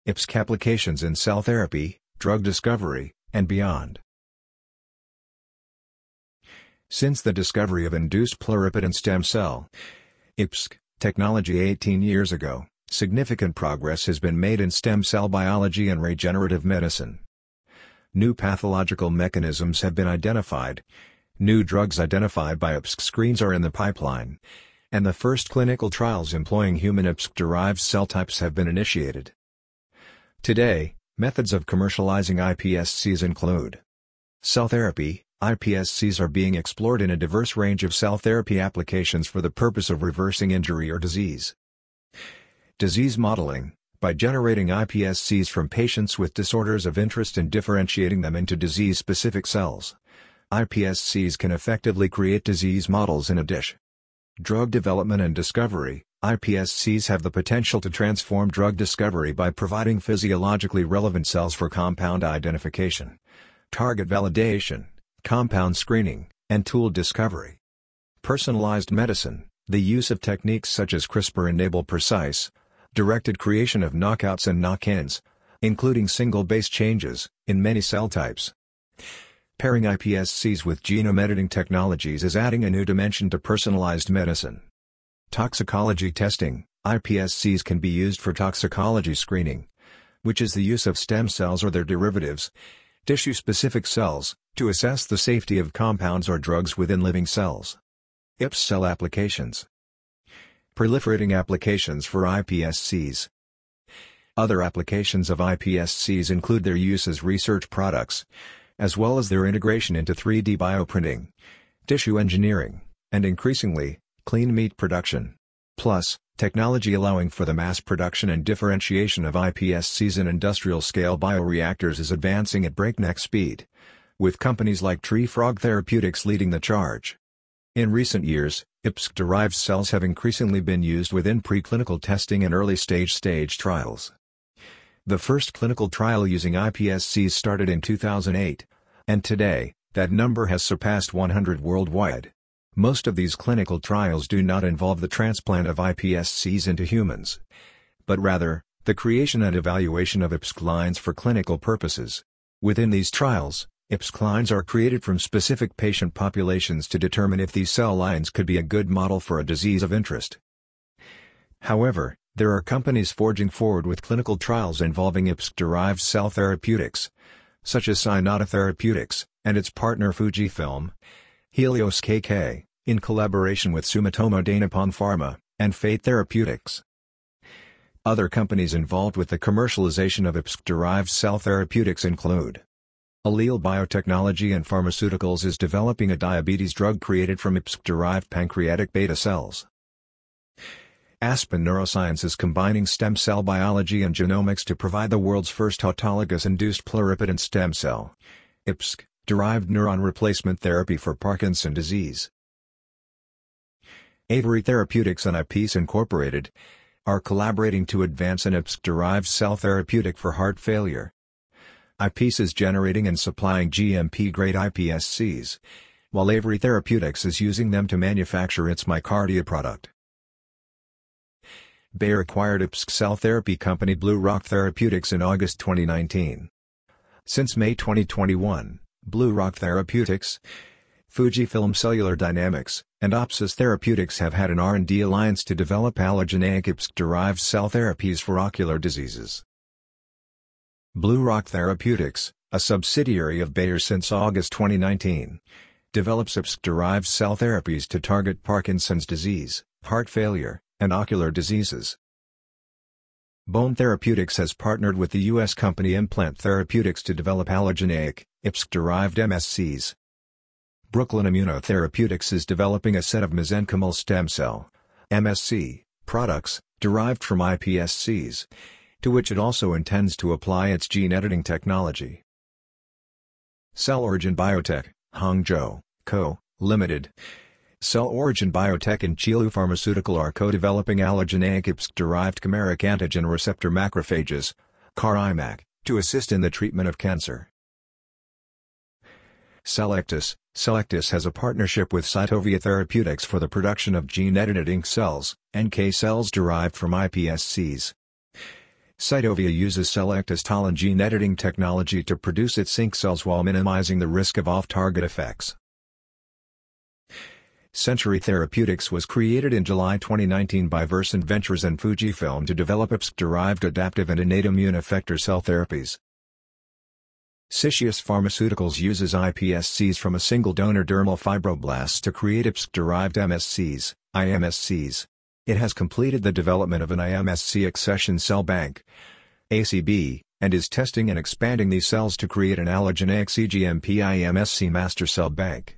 IPSC applications in cell therapy, drug discovery, and beyond. Since the discovery of induced pluripotent stem cell (IPSC) technology 18 years ago, significant progress has been made in stem cell biology and regenerative medicine. New pathological mechanisms have been identified, new drugs identified by IPSC screens are in the pipeline, and the first clinical trials employing human IPSC-derived cell types have been initiated. Today, methods of commercializing iPSCs include cell therapy. iPSCs are being explored in a diverse range of cell therapy applications for the purpose of reversing injury or disease. Disease modeling, by generating iPSCs from patients with disorders of interest and differentiating them into disease-specific cells. iPSCs can effectively create disease models in a dish. Drug development and discovery, iPSCs have the potential to transform drug discovery by providing physiologically relevant cells for compound identification, target validation, compound screening, and tool discovery. Personalized medicine, the use of techniques such as CRISPR enable precise, directed creation of knockouts and knock-ins, including single base changes, in many cell types. Pairing iPSCs with genome editing technologies is adding a new dimension to personalized medicine. Toxicology testing, iPSCs can be used for toxicology screening, which is the use of stem cells or their derivatives, tissue-specific cells, to assess the safety of compounds or drugs within living cells. IPSC cell applications. Proliferating applications for iPSCs. Other applications of iPSCs include their use as research products, as well as their integration into 3D bioprinting, tissue engineering, and increasingly, clean meat production. Plus, technology allowing for the mass production and differentiation of iPSCs in industrial-scale bioreactors is advancing at breakneck speed, with companies like Tree Frog Therapeutics leading the charge. In recent years, IPSC-derived cells have increasingly been used within preclinical testing and early-stage trials. The first clinical trial using iPSCs started in 2008, and today, that number has surpassed 100 worldwide. Most of these clinical trials do not involve the transplant of iPSCs into humans, but rather, the creation and evaluation of IPSC lines for clinical purposes. Within these trials, IPSC lines are created from specific patient populations to determine if these cell lines could be a good model for a disease of interest. However, there are companies forging forward with clinical trials involving IPSC-derived cell therapeutics, such as Cynata Therapeutics, and its partner Fujifilm, Helios KK, in collaboration with Sumitomo Dainippon Pharma, and Fate Therapeutics. Other companies involved with the commercialization of IPSC-derived cell therapeutics include Allele Biotechnology and Pharmaceuticals is developing a diabetes drug created from IPSC-derived pancreatic beta cells. Aspen Neuroscience is combining stem cell biology and genomics to provide the world's first autologous-induced pluripotent stem cell (IPSC) derived neuron replacement therapy for Parkinson's disease. Avery Therapeutics and iPeace Incorporated are collaborating to advance an IPSC-derived cell therapeutic for heart failure. iPeace is generating and supplying GMP-grade iPSCs, while Avery Therapeutics is using them to manufacture its MyCardia product. Bayer acquired IPSC cell therapy company BlueRock Therapeutics in August 2019. Since May 2021, BlueRock Therapeutics, Fujifilm Cellular Dynamics, and Opsys Therapeutics have had an R&D alliance to develop allogeneic IPSC-derived cell therapies for ocular diseases. BlueRock Therapeutics, a subsidiary of Bayer since August 2019, develops IPSC-derived cell therapies to target Parkinson's disease, heart failure, and ocular diseases. Bone Therapeutics has partnered with the U.S. company Implant Therapeutics to develop allogeneic, IPSC-derived MSCs. Brooklyn Immunotherapeutics is developing a set of mesenchymal stem cell (MSC) products, derived from iPSCs, to which it also intends to apply its gene editing technology. Cell Origin Biotech, Hangzhou, Co., Ltd. Cell Origin Biotech and Qilu Pharmaceutical are co-developing allogeneic IPSC-derived chimeric antigen receptor macrophages, CAR-iMac, to assist in the treatment of cancer. Cellectis has a partnership with Cytovia Therapeutics for the production of gene-edited ink cells, NK cells derived from iPSCs. Cytovia uses select histology gene editing technology to produce its ink cells while minimizing the risk of off-target effects. Century Therapeutics was created in July 2019 by Versant Ventures and Fujifilm to develop IPSC-derived adaptive and innate immune effector cell therapies. Sytius Pharmaceuticals uses iPSCs from a single donor dermal fibroblasts to create IPSC-derived MSCs, IMSCs. It has completed the development of an IMSC accession cell bank, ACB, and is testing and expanding these cells to create an allogeneic cGMP IMSC master cell bank.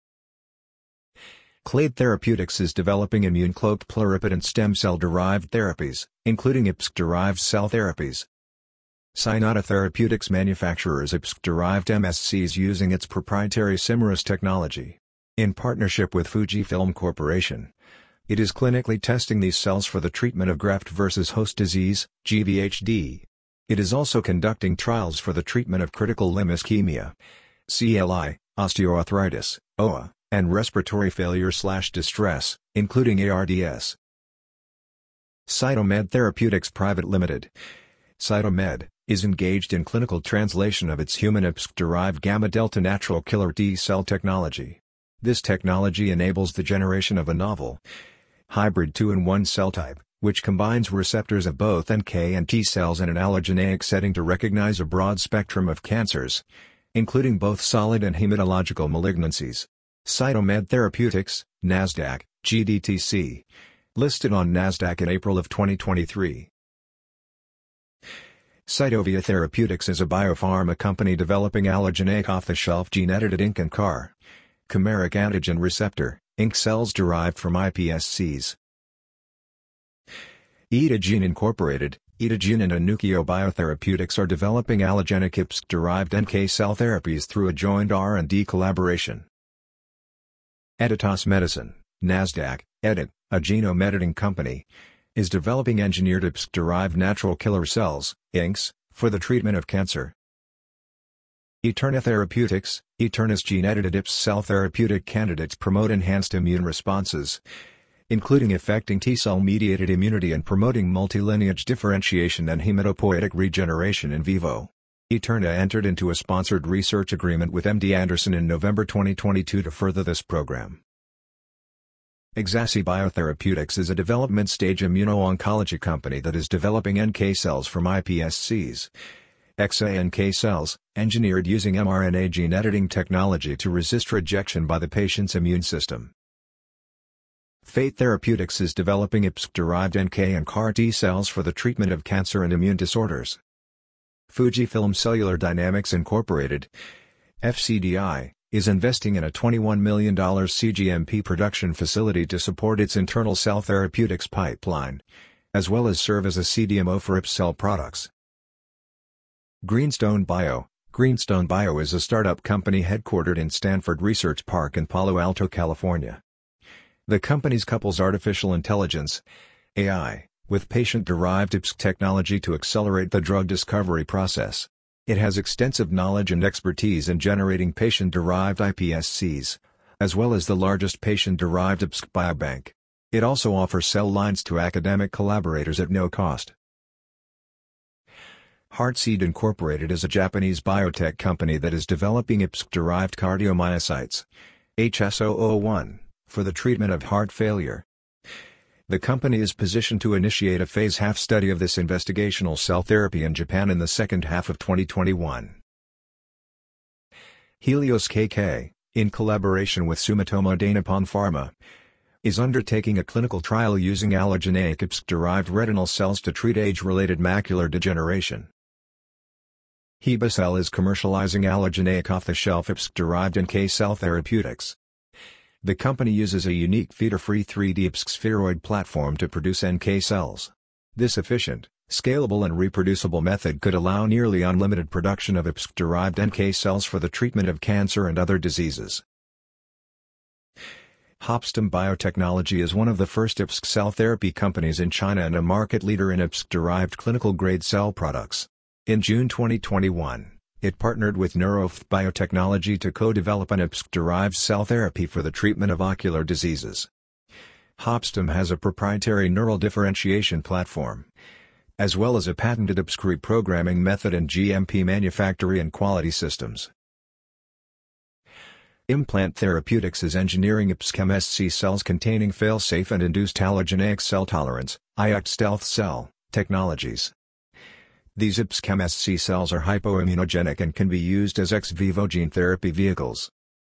Clade Therapeutics is developing immune-cloaked pluripotent stem cell-derived therapies, including IPSC-derived cell therapies. Cynata Therapeutics manufactures IPSC-derived MSCs using its proprietary Cymerus technology. In partnership with Fujifilm Corporation, it is clinically testing these cells for the treatment of graft-versus-host disease, GVHD. It is also conducting trials for the treatment of critical limb ischemia, CLI, osteoarthritis, OA, and respiratory failure/distress, including ARDS. Cytomed Therapeutics Private Limited. Cytomed is engaged in clinical translation of its human IPSC-derived gamma-delta natural killer T cell technology. This technology enables the generation of a novel hybrid 2-in-1 cell type, which combines receptors of both NK and T cells in an allogeneic setting to recognize a broad spectrum of cancers, including both solid and hematological malignancies. Cytomed Therapeutics, NASDAQ, GDTC. Listed on NASDAQ in April of 2023. Cytovia Therapeutics is a biopharma company developing allogeneic off-the-shelf gene-edited ink and CAR, chimeric antigen receptor, ink cells derived from iPSCs. Itagene Incorporated, Itagene and Anukio Biotherapeutics are developing allogenic IPSC-derived NK cell therapies through a joint R&D collaboration. Editas Medicine, NASDAQ, EDIT, a genome editing company, is developing engineered IPSC-derived natural killer cells, INKs, for the treatment of cancer. Eterna Therapeutics, Eterna's gene-edited IPSC cell therapeutic candidates promote enhanced immune responses, including affecting T-cell-mediated immunity and promoting multilineage differentiation and hematopoietic regeneration in vivo. Eterna entered into a sponsored research agreement with MD Anderson in November 2022 to further this program. Exaci Biotherapeutics is a development-stage immuno-oncology company that is developing NK cells from iPSCs. XA-NK cells, engineered using mRNA gene editing technology to resist rejection by the patient's immune system. Fate Therapeutics is developing IPSC-derived NK and CAR T cells for the treatment of cancer and immune disorders. Fujifilm Cellular Dynamics Incorporated, FCDI, is investing in a $21 million cGMP production facility to support its internal cell therapeutics pipeline, as well as serve as a CDMO for IPS cell products. Greenstone Bio. Greenstone Bio is a startup company headquartered in Stanford Research Park in Palo Alto, California. The company couples artificial intelligence, AI, with patient-derived IPSC technology to accelerate the drug discovery process. It has extensive knowledge and expertise in generating patient-derived iPSCs, as well as the largest patient-derived IPSC biobank. It also offers cell lines to academic collaborators at no cost. Heartseed Incorporated is a Japanese biotech company that is developing IPSC-derived cardiomyocytes, HSO01, for the treatment of heart failure. The company is positioned to initiate a phase half study of this investigational cell therapy in Japan in the second half of 2021. Helios KK, in collaboration with Sumitomo Dainippon Pharma, is undertaking a clinical trial using allogeneic IPSC-derived retinal cells to treat age-related macular degeneration. Hebacell is commercializing allogeneic off-the-shelf IPSC-derived NK cell therapeutics. The company uses a unique feeder-free 3D IPSC spheroid platform to produce NK cells. This efficient, scalable and reproducible method could allow nearly unlimited production of IPSC-derived NK cells for the treatment of cancer and other diseases. Hopstem Biotechnology is one of the first IPSC cell therapy companies in China and a market leader in IPSC-derived clinical-grade cell products. In June 2021, it partnered with Neurophth Biotechnology to co-develop an IPSC-derived cell therapy for the treatment of ocular diseases. Hopstem has a proprietary neural differentiation platform, as well as a patented IPSC reprogramming method and GMP manufacturing and quality systems. Implant Therapeutics is engineering IPSC-MSC cells containing fail-safe and induced allogeneic cell tolerance, IACT stealth cell, technologies. These IPSC-MSC cells are hypoimmunogenic and can be used as ex vivo gene therapy vehicles.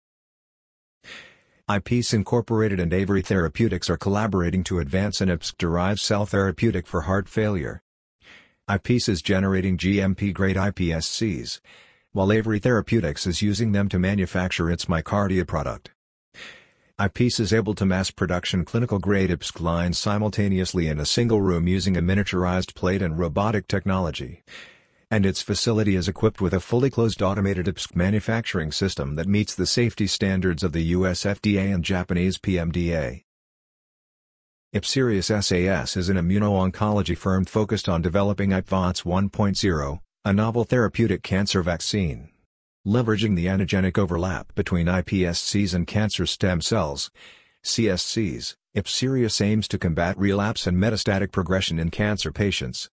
iPEACE Incorporated and Avery Therapeutics are collaborating to advance an IPSC-derived cell therapeutic for heart failure. iPEACE is generating GMP-grade iPSCs, while Avery Therapeutics is using them to manufacture its MyoKardia product. iPEACE is able to mass production clinical-grade IPSC lines simultaneously in a single room using a miniaturized plate and robotic technology. And its facility is equipped with a fully closed automated IPSC manufacturing system that meets the safety standards of the US FDA and Japanese PMDA. Ipsirius SAS is an immuno-oncology firm focused on developing IPVANCE 1.0, a novel therapeutic cancer vaccine. Leveraging the antigenic overlap between iPSCs and cancer stem cells, CSCs, Ipsirius aims to combat relapse and metastatic progression in cancer patients.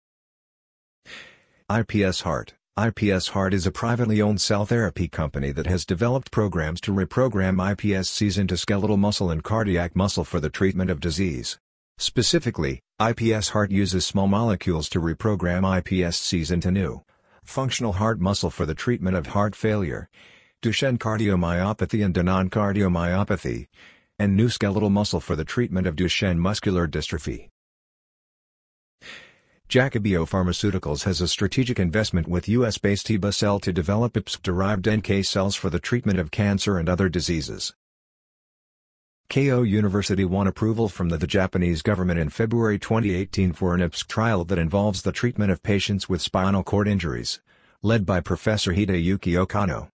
IPS Heart. IPS Heart is a privately owned cell therapy company that has developed programs to reprogram iPSCs into skeletal muscle and cardiac muscle for the treatment of disease. Specifically, IPS Heart uses small molecules to reprogram iPSCs into new, functional heart muscle for the treatment of heart failure, Duchenne cardiomyopathy and Danon cardiomyopathy, and new skeletal muscle for the treatment of Duchenne muscular dystrophy. Jacobio Pharmaceuticals has a strategic investment with US-based Ebacel to develop IPSC-derived NK cells for the treatment of cancer and other diseases. Keio University won approval from the Japanese government in February 2018 for an IPSC trial that involves the treatment of patients with spinal cord injuries, led by Professor Hideyuki Okano.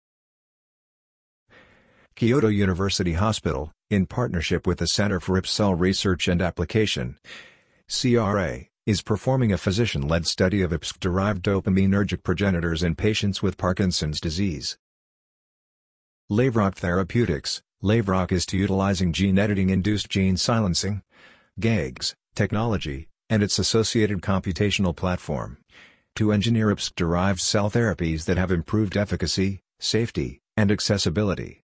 Kyoto University Hospital, in partnership with the Center for IPS Cell Research and Application, CRA, is performing a physician-led study of IPSC-derived dopaminergic progenitors in patients with Parkinson's disease. Lavrock Therapeutics. Lavrock is utilizing gene editing-induced gene silencing (GEGS) technology, and its associated computational platform, to engineer IPSC-derived cell therapies that have improved efficacy, safety, and accessibility.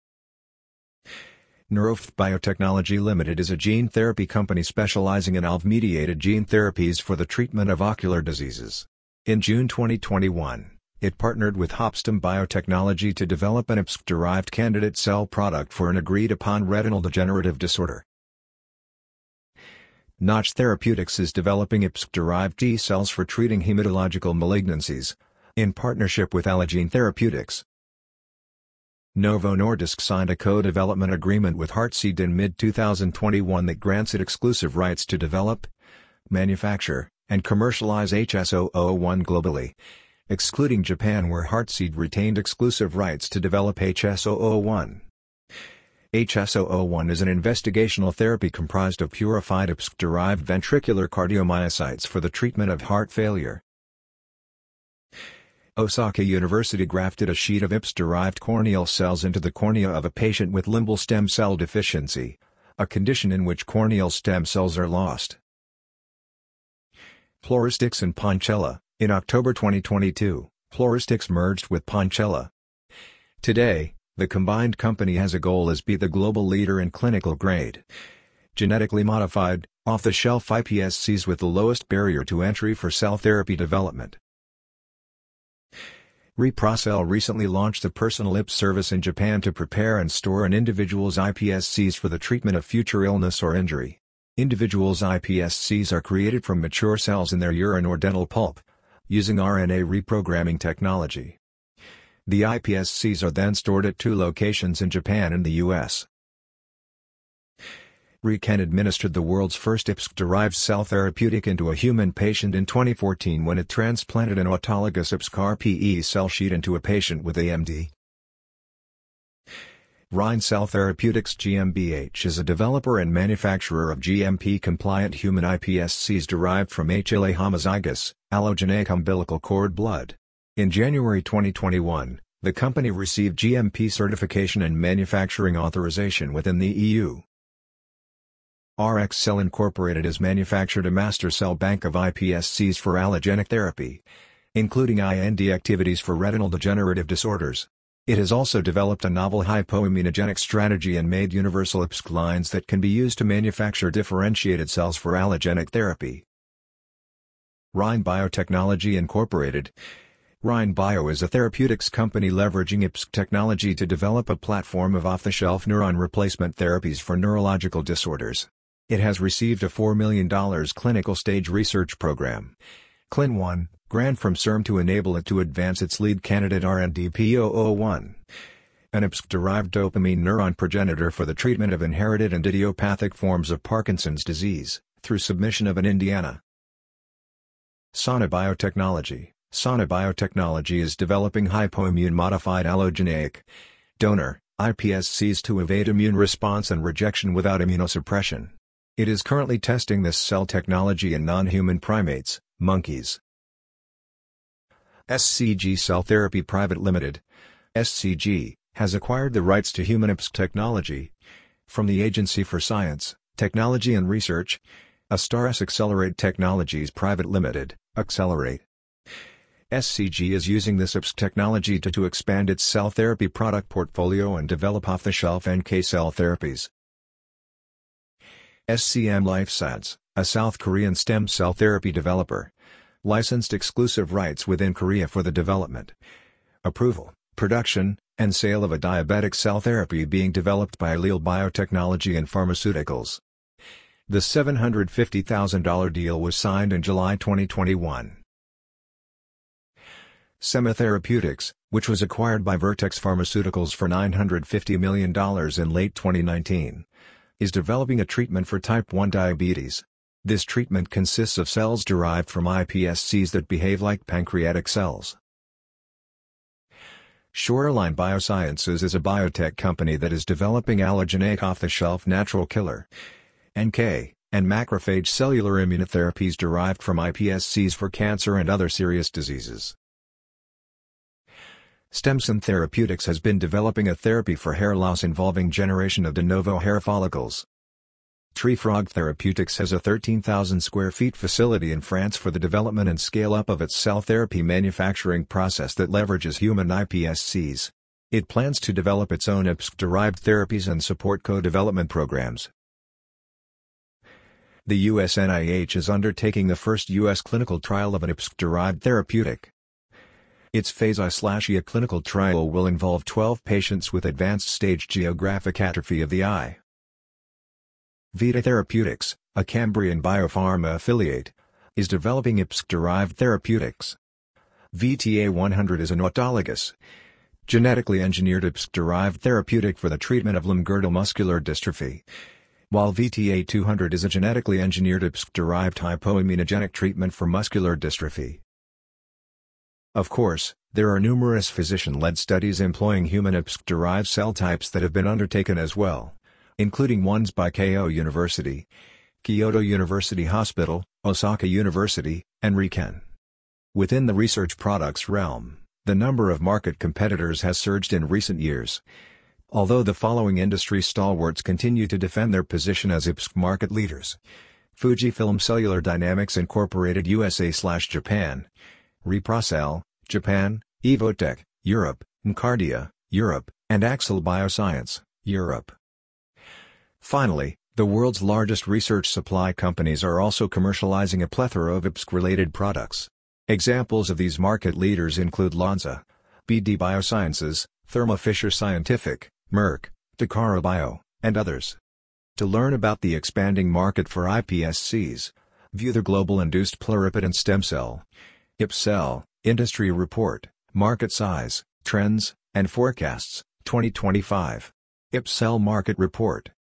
Neurophth Biotechnology Limited is a gene therapy company specializing in ALV-mediated gene therapies for the treatment of ocular diseases. In June 2021, it partnered with Hopstem Biotechnology to develop an IPSC-derived candidate cell product for an agreed-upon retinal degenerative disorder. Notch Therapeutics is developing IPSC-derived T cells for treating hematological malignancies, in partnership with Allogene Therapeutics. Novo Nordisk signed a co-development agreement with Heartseed in mid-2021 that grants it exclusive rights to develop, manufacture, and commercialize HS001 globally, excluding Japan where Heartseed retained exclusive rights to develop HS001. HS001 is an investigational therapy comprised of purified IPSC-derived ventricular cardiomyocytes for the treatment of heart failure. Osaka University grafted a sheet of IPS-derived corneal cells into the cornea of a patient with limbal stem cell deficiency, a condition in which corneal stem cells are lost. Pluristyx and Poncella. In October 2022, Pluristyx merged with Poncella. Today, the combined company has a goal as be the global leader in clinical-grade, genetically modified, off-the-shelf iPSCs with the lowest barrier to entry for cell therapy development. Reprocell recently launched a personal IPS service in Japan to prepare and store an individual's iPSCs for the treatment of future illness or injury. Individuals' iPSCs are created from mature cells in their urine or dental pulp, using RNA reprogramming technology. The iPSCs are then stored at 2 locations in Japan and the US. ReCan administered the world's first IPSC-derived cell therapeutic into a human patient in 2014 when it transplanted an autologous IPSC-RPE cell sheet into a patient with AMD. Rhine Cell Therapeutics GmbH is a developer and manufacturer of GMP-compliant human iPSCs derived from HLA homozygous, allogeneic umbilical cord blood. In January 2021, the company received GMP certification and manufacturing authorization within the EU. RxCell Incorporated has manufactured a master cell bank of iPSCs for allogenic therapy, including IND activities for retinal degenerative disorders. It has also developed a novel hypoimmunogenic strategy and made universal IPSC lines that can be used to manufacture differentiated cells for allogenic therapy. Rhine Biotechnology Incorporated. Rhine Bio is a therapeutics company leveraging IPSC technology to develop a platform of off-the-shelf neuron replacement therapies for neurological disorders. It has received a $4 million clinical stage research program, CLIN-1, grant from CIRM to enable it to advance its lead candidate RNDP-001, an IPSC-derived dopamine neuron progenitor for the treatment of inherited and idiopathic forms of Parkinson's disease, through submission of an Indiana. Sana Biotechnology. Sana Biotechnology is developing hypoimmune-modified allogeneic donor iPSCs to evade immune response and rejection without immunosuppression. It is currently testing this cell technology in non-human primates, monkeys. SCG Cell Therapy Private Limited, SCG, has acquired the rights to human IPSC technology from the Agency for Science, Technology and Research, Astaris Accelerate Technologies Private Limited, Accelerate. SCG is using this IPSC technology to expand its cell therapy product portfolio and develop off-the-shelf NK cell therapies. SCM LifeScience, a South Korean stem cell therapy developer, licensed exclusive rights within Korea for the development, approval, production, and sale of a diabetic cell therapy being developed by Allele Biotechnology and Pharmaceuticals. The $750,000 deal was signed in July 2021. Semma Therapeutics, which was acquired by Vertex Pharmaceuticals for $950 million in late 2019, is developing a treatment for type 1 diabetes. This treatment consists of cells derived from iPSCs that behave like pancreatic cells. Shoreline Biosciences is a biotech company that is developing allogeneic off-the-shelf natural killer NK and macrophage cellular immunotherapies derived from iPSCs for cancer and other serious diseases. Stemcell Therapeutics has been developing a therapy for hair loss involving generation of de novo hair follicles. TreeFrog Therapeutics has a 13,000 square feet facility in France for the development and scale-up of its cell therapy manufacturing process that leverages human iPSCs. It plans to develop its own IPSC-derived therapies and support co-development programs. The U.S. NIH is undertaking the first U.S. clinical trial of an IPSC-derived therapeutic. Its phase I/II clinical trial will involve 12 patients with advanced stage geographic atrophy of the eye. Vita Therapeutics, a Cambrian Biopharma affiliate, is developing IPSC-derived therapeutics. VTA100 is an autologous, genetically engineered IPSC-derived therapeutic for the treatment of limb-girdle muscular dystrophy, while VTA200 is a genetically engineered IPSC-derived hypoimmunogenic treatment for muscular dystrophy. Of course, there are numerous physician-led studies employing human IPSC-derived cell types that have been undertaken as well, including ones by Keio University, Kyoto University Hospital, Osaka University, and Riken. Within the research products realm, the number of market competitors has surged in recent years. Although the following industry stalwarts continue to defend their position as IPSC market leaders: Fujifilm Cellular Dynamics Incorporated USA/Japan, Reprocell, Japan, Evotec, Europe, Ncardia, Europe, and Axel Bioscience, Europe. Finally, the world's largest research supply companies are also commercializing a plethora of IPSC-related products. Examples of these market leaders include Lonza, BD Biosciences, Thermo Fisher Scientific, Merck, Takara Bio, and others. To learn about the expanding market for iPSCs, view the Global Induced Pluripotent Stem Cell (IPSCell) Industry Report, Market Size, Trends, and Forecasts, 2025. IPSCell Market Report.